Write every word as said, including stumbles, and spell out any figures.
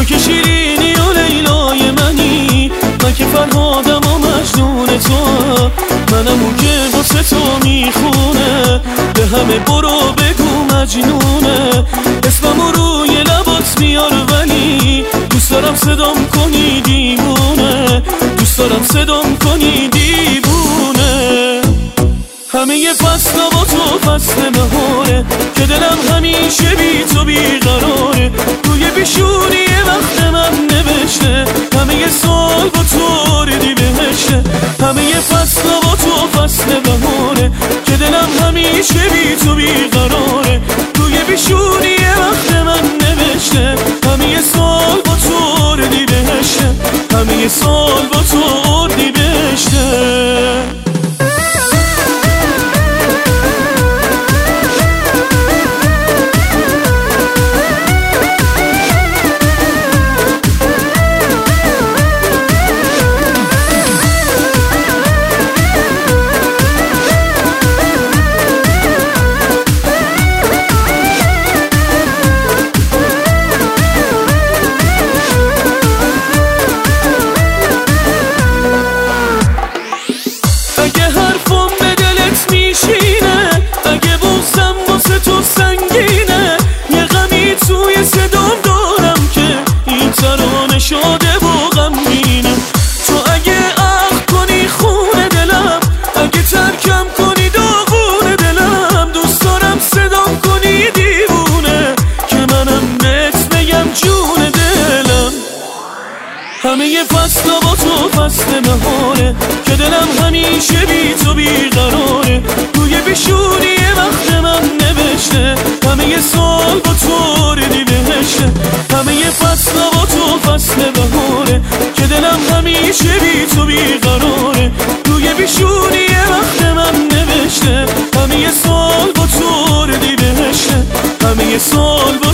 که شیرینی و لیلای منی، من که فرهادم و مجنون تو، منم اون که واسه تو میخونه، به همه برو بگو مجنونه، اسممو روی لبات میار ولی دوست دارم صدام کنی دیوونه، دوست دارم صدام کنی دیوونه. همه ی فصلا با تو فصل بهاره که دلم همیشه بی تو بیقراره، روی بیشونی وقت من نوشته همه ی سال با تو ردی بهشته. همه ی فصلا با تو فصل بهاره که دلم همیشه بی تو بیقراره، روی بیشونی وقت من نوشته همه ی سال با تو ردی بهشته، همه ی سال با تو ردی بهشته. اگه حرفم به دلت میشینه، اگه بغضم واسه تو سنگینه، یه غمی توی صدام دارم که این ترانه شده و غمگینه. تو اگه عقل کنی خون دلم، اگه ترکم کنی داغون دلم، دوست دارم صدام کنی دیوونه که منم بهت بگم جون دلم. همه ی فصلا با تو فصل بهاره که دلم همیشه بی تو بیقراره، روی بیشونی وقت من نوشته همه ی سال با تو ردی بهشته. همه ی فصلا با تو فصل بهاره که دلم همیشه بی تو بیقراره، روی بیشونی وقت من نوشته همه ی سال با تو ردی بهشته، همه ی سال با